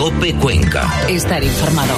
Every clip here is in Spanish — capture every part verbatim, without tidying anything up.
COPE Cuenca. Estar informado.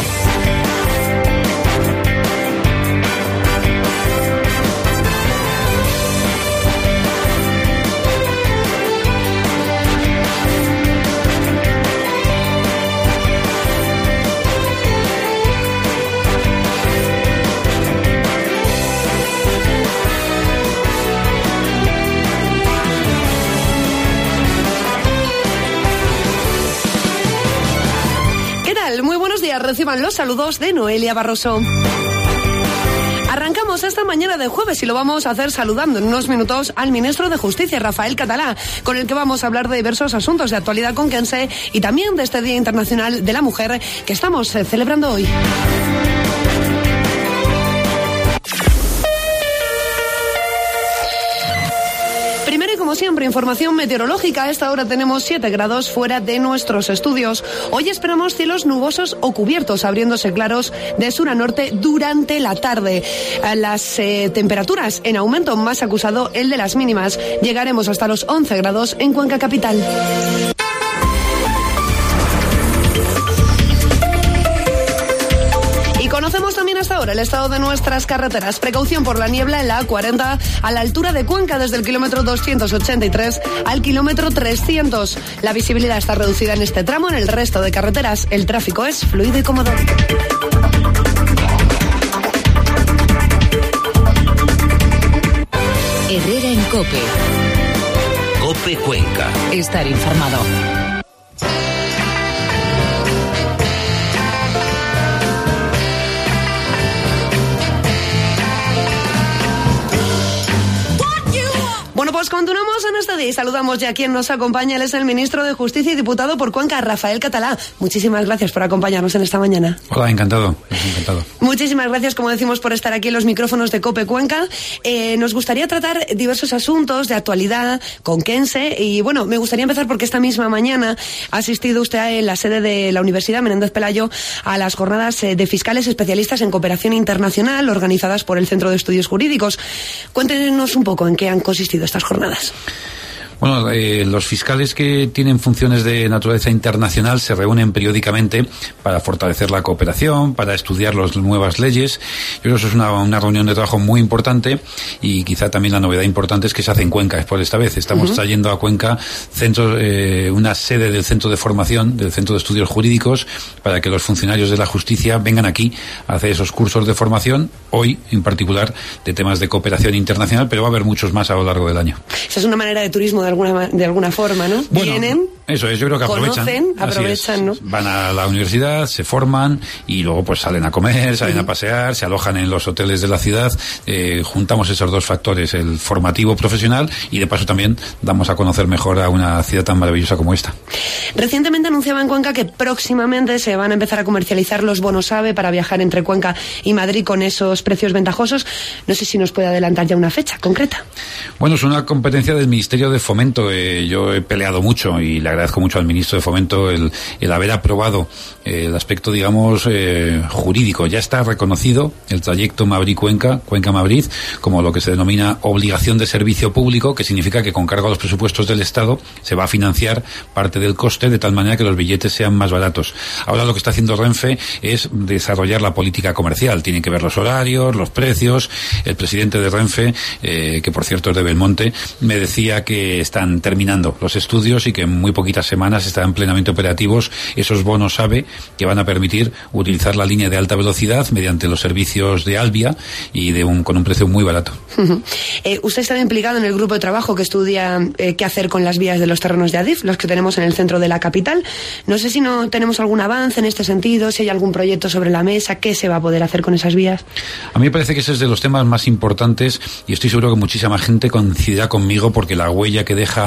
Muy buenos días, reciban los saludos de Noelia Barroso. Arrancamos esta mañana de jueves y lo vamos a hacer saludando en unos minutos al ministro de Justicia, Rafael Catalá, con el que vamos a hablar de diversos asuntos de actualidad conquense y también de este Día Internacional de la Mujer que estamos celebrando hoy. Como siempre, información meteorológica. A esta hora tenemos siete grados fuera de nuestros estudios. Hoy esperamos cielos nubosos o cubiertos, abriéndose claros de sur a norte durante la tarde. Las eh, temperaturas en aumento, más acusado el de las mínimas. Llegaremos hasta los once grados en Cuenca capital. Conocemos también hasta ahora el estado de nuestras carreteras. Precaución por la niebla en la A cuarenta a la altura de Cuenca desde el kilómetro doscientos ochenta y tres al kilómetro trescientos. La visibilidad está reducida en este tramo. En el resto de carreteras el tráfico es fluido y cómodo. Herrera en COPE. COPE Cuenca. Estar informado. Bueno, pues continuamos en este día y saludamos ya a quien nos acompaña. Él es el ministro de Justicia y diputado por Cuenca, Rafael Catalá. Muchísimas gracias por acompañarnos en esta mañana. Hola, encantado. encantado. Muchísimas gracias, como decimos, por estar aquí en los micrófonos de COPE Cuenca. Eh, nos gustaría tratar diversos asuntos de actualidad conquense y, bueno, me gustaría empezar porque esta misma mañana ha asistido usted en la sede de la Universidad Menéndez Pelayo a las jornadas de fiscales especialistas en cooperación internacional organizadas por el Centro de Estudios Jurídicos. Cuéntenos un poco en qué han consistido estas jornadas. Bueno, eh, los fiscales que tienen funciones de naturaleza internacional se reúnen periódicamente para fortalecer la cooperación, para estudiar las nuevas leyes. Yo creo que eso es una, una reunión de trabajo muy importante y quizá también la novedad importante es que se hace en Cuenca. Es por esta vez. Estamos uh-huh. trayendo a Cuenca centros, eh, una sede del Centro de Formación, del Centro de Estudios Jurídicos, para que los funcionarios de la justicia vengan aquí a hacer esos cursos de formación, hoy en particular de temas de cooperación internacional, pero va a haber muchos más a lo largo del año. Esa es una manera de turismo de alguna de alguna forma, ¿no? Bueno, vienen, eso es, yo creo que aprovechan, conocen, aprovechan, ¿no? Van a la universidad, se forman y luego pues salen a comer, salen uh-huh. a pasear, se alojan en los hoteles de la ciudad. Eh, juntamos esos dos factores, el formativo profesional y de paso también damos a conocer mejor a una ciudad tan maravillosa como esta. Recientemente anunciaba en Cuenca que próximamente se van a empezar a comercializar los bonos AVE para viajar entre Cuenca y Madrid con esos precios ventajosos. No sé si nos puede adelantar ya una fecha concreta. Bueno, es una competencia del Ministerio de Fomento. Eh, yo he peleado mucho y le agradezco mucho al ministro de Fomento el, el haber aprobado eh, el aspecto, digamos, eh, jurídico. Ya está reconocido el trayecto Madrid-Cuenca, Cuenca-Madrid, como lo que se denomina obligación de servicio público, que significa que con cargo a los presupuestos del Estado se va a financiar parte del coste de tal manera que los billetes sean más baratos. Ahora lo que está haciendo Renfe es desarrollar la política comercial. Tienen que ver los horarios, los precios. El presidente de Renfe, eh, que por cierto es de Belmonte, me decía que están terminando los estudios y que en muy poquitas semanas estarán plenamente operativos esos bonos AVE que van a permitir utilizar la línea de alta velocidad mediante los servicios de Albia y de un con un precio muy barato. Uh-huh. Eh, usted está implicado en el grupo de trabajo que estudia eh, qué hacer con las vías de los terrenos de Adif, los que tenemos en el centro de la capital. No sé si no tenemos algún avance en este sentido, si hay algún proyecto sobre la mesa, qué se va a poder hacer con esas vías. A mí me parece que ese es de los temas más importantes y estoy seguro que muchísima gente coincidirá conmigo porque la huella que deja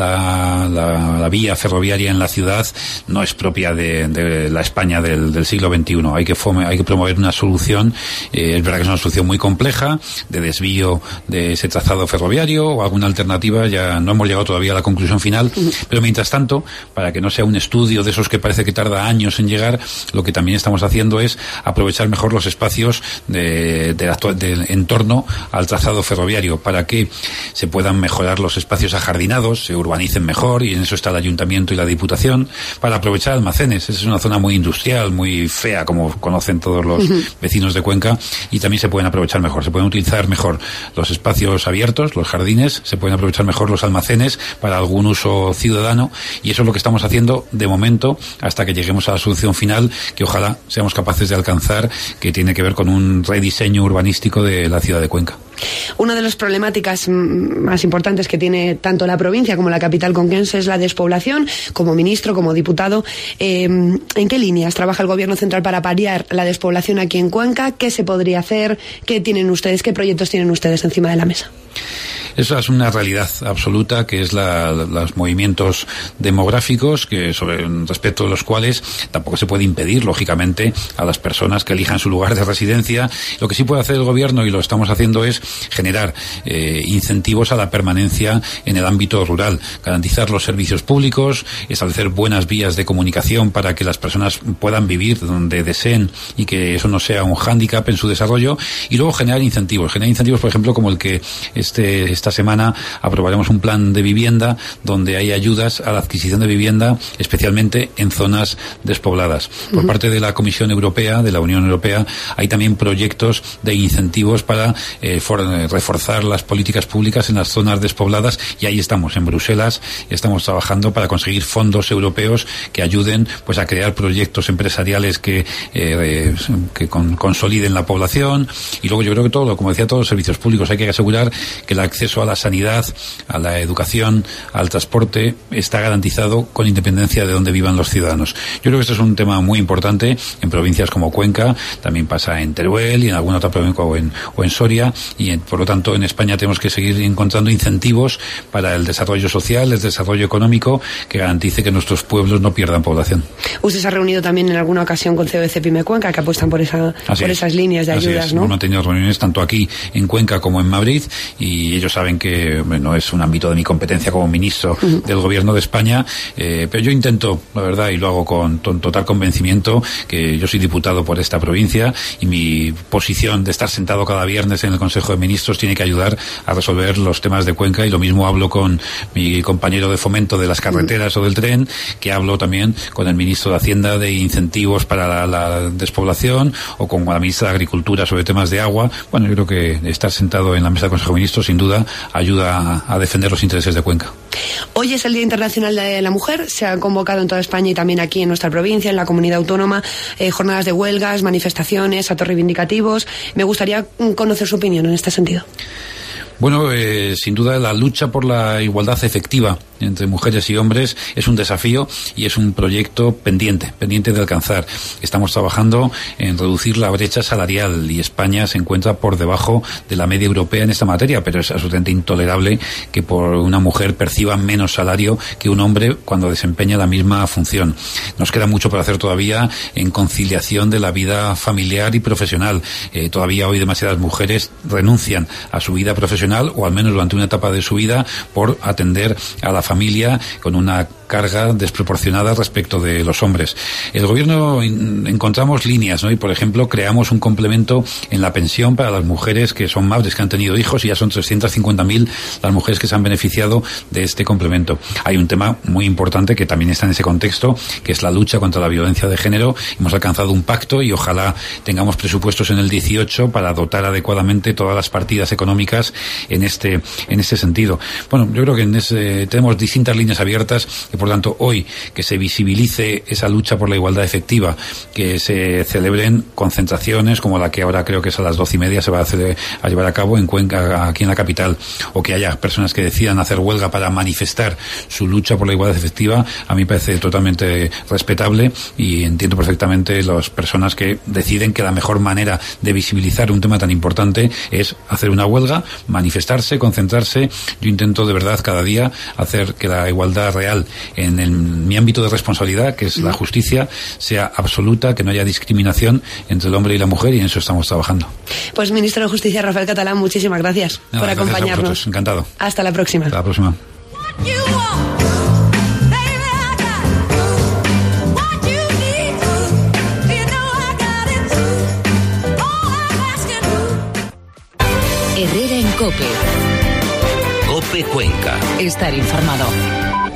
la, la, la vía ferroviaria en la ciudad no es propia de, de la España del, del siglo veintiuno. Hay que, fome, hay que promover una solución, eh, es verdad que es una solución muy compleja, de desvío de ese trazado ferroviario o alguna alternativa, ya no hemos llegado todavía a la conclusión final, pero mientras tanto, para que no sea un estudio de esos que parece que tarda años en llegar, lo que también estamos haciendo es aprovechar mejor los espacios de, de, de, de en torno al trazado ferroviario para que se puedan mejorar los espacios ajardinados, se urbanicen mejor, y en eso está el Ayuntamiento y la Diputación, para aprovechar almacenes. Esa es una zona muy industrial, muy fea, como conocen todos los uh-huh. vecinos de Cuenca, y también se pueden aprovechar mejor, se pueden utilizar mejor los espacios abiertos, los jardines, se pueden aprovechar mejor los almacenes para algún uso ciudadano, y eso es lo que estamos haciendo de momento hasta que lleguemos a la solución final, que ojalá seamos capaces de alcanzar, que tiene que ver con un rediseño urbanístico de la ciudad de Cuenca. Una de las problemáticas más importantes que tiene tanto la provincia como la capital conquense es la despoblación. Como ministro, como diputado, eh, ¿en qué líneas trabaja el Gobierno central para paliar la despoblación aquí en Cuenca? ¿Qué se podría hacer? ¿Qué tienen ustedes? ¿Qué proyectos tienen ustedes encima de la mesa? Eso es una realidad absoluta, que es la, los movimientos demográficos, que sobre respecto de los cuales tampoco se puede impedir, lógicamente, a las personas que elijan su lugar de residencia. Lo que sí puede hacer el Gobierno, y lo estamos haciendo, es generar eh, incentivos a la permanencia en el ámbito rural, garantizar los servicios públicos, establecer buenas vías de comunicación para que las personas puedan vivir donde deseen y que eso no sea un hándicap en su desarrollo, y luego generar incentivos. Generar incentivos, por ejemplo, como el que este esta semana aprobaremos un plan de vivienda donde hay ayudas a la adquisición de vivienda, especialmente en zonas despobladas. Por uh-huh. parte de la Comisión Europea, de la Unión Europea, hay también proyectos de incentivos para eh, for, reforzar las políticas públicas en las zonas despobladas, y ahí estamos, en Bruselas, estamos trabajando para conseguir fondos europeos que ayuden pues a crear proyectos empresariales que, eh, que con, consoliden la población. Y luego yo creo que todo, como decía, todos los servicios públicos, hay que asegurar que el acceso a la sanidad, a la educación, al transporte está garantizado con independencia de dónde vivan los ciudadanos. Yo creo que este es un tema muy importante en provincias como Cuenca, también pasa en Teruel y en alguna otra provincia, o en, o en Soria, y en, por lo tanto en España tenemos que seguir encontrando incentivos para el desarrollo social, el desarrollo económico, que garantice que nuestros pueblos no pierdan población. Usted se ha reunido también en alguna ocasión con C O E C Pyme Cuenca, que apuestan por, esa, por esas líneas de ayudas, es. ¿no? Hemos mantenido reuniones tanto aquí en Cuenca como en Madrid, y ellos saben que no es un ámbito de mi competencia como ministro uh-huh. del Gobierno de España, eh, pero yo intento, la verdad, y lo hago con, con total convencimiento, que yo soy diputado por esta provincia, y mi posición de estar sentado cada viernes en el Consejo de Ministros tiene que ayudar a resolver los temas de Cuenca, y lo mismo hablo con mi compañero de fomento de las carreteras uh-huh. o del tren, que hablo también con el ministro de Hacienda de incentivos para la, la despoblación, o con la ministra de Agricultura sobre temas de agua. Bueno, yo creo que estar sentado en la mesa del Consejo de Ministros sin duda ayuda a, a defender los intereses de Cuenca. Hoy es el Día Internacional de la Mujer, se ha convocado en toda España y también aquí en nuestra provincia, en la comunidad autónoma, eh, jornadas de huelgas, manifestaciones, actos reivindicativos. Me gustaría conocer su opinión en este sentido. Bueno, eh, sin duda la lucha por la igualdad efectiva entre mujeres y hombres es un desafío y es un proyecto pendiente, pendiente de alcanzar. Estamos trabajando en reducir la brecha salarial, y España se encuentra por debajo de la media europea en esta materia, pero es absolutamente intolerable que por una mujer perciba menos salario que un hombre cuando desempeña la misma función. Nos queda mucho por hacer todavía en conciliación de la vida familiar y profesional. Eh, todavía hoy demasiadas mujeres renuncian a su vida profesional, o al menos durante una etapa de su vida, por atender a la familia con una carga desproporcionada respecto de los hombres. El Gobierno in, encontramos líneas, ¿no? Y por ejemplo creamos un complemento en la pensión para las mujeres que son madres, que han tenido hijos, y ya son trescientas cincuenta mil las mujeres que se han beneficiado de este complemento. Hay un tema muy importante que también está en ese contexto, que es la lucha contra la violencia de género. Hemos alcanzado un pacto y ojalá tengamos presupuestos en el dieciocho para dotar adecuadamente todas las partidas económicas en este en este sentido. Bueno, yo creo que en ese, tenemos distintas líneas abiertas, y por tanto hoy que se visibilice esa lucha por la igualdad efectiva, que se celebren concentraciones como la que ahora creo que es a las doce y media se va a, hacer, a llevar a cabo en Cuenca, aquí en la capital, o que haya personas que decidan hacer huelga para manifestar su lucha por la igualdad efectiva, a mí me parece totalmente respetable, y entiendo perfectamente las personas que deciden que la mejor manera de visibilizar un tema tan importante es hacer una huelga, manifestarse, concentrarse. Yo intento de verdad cada día hacer que la igualdad real en el, mi ámbito de responsabilidad, que es la justicia, sea absoluta, que no haya discriminación entre el hombre y la mujer, y en eso estamos trabajando. Pues ministro de Justicia Rafael Catalán, muchísimas gracias Nada, por gracias acompañarnos. Encantado. Hasta la próxima. Hasta la próxima. Herrera en COPE. COPE Cuenca. Estar informado.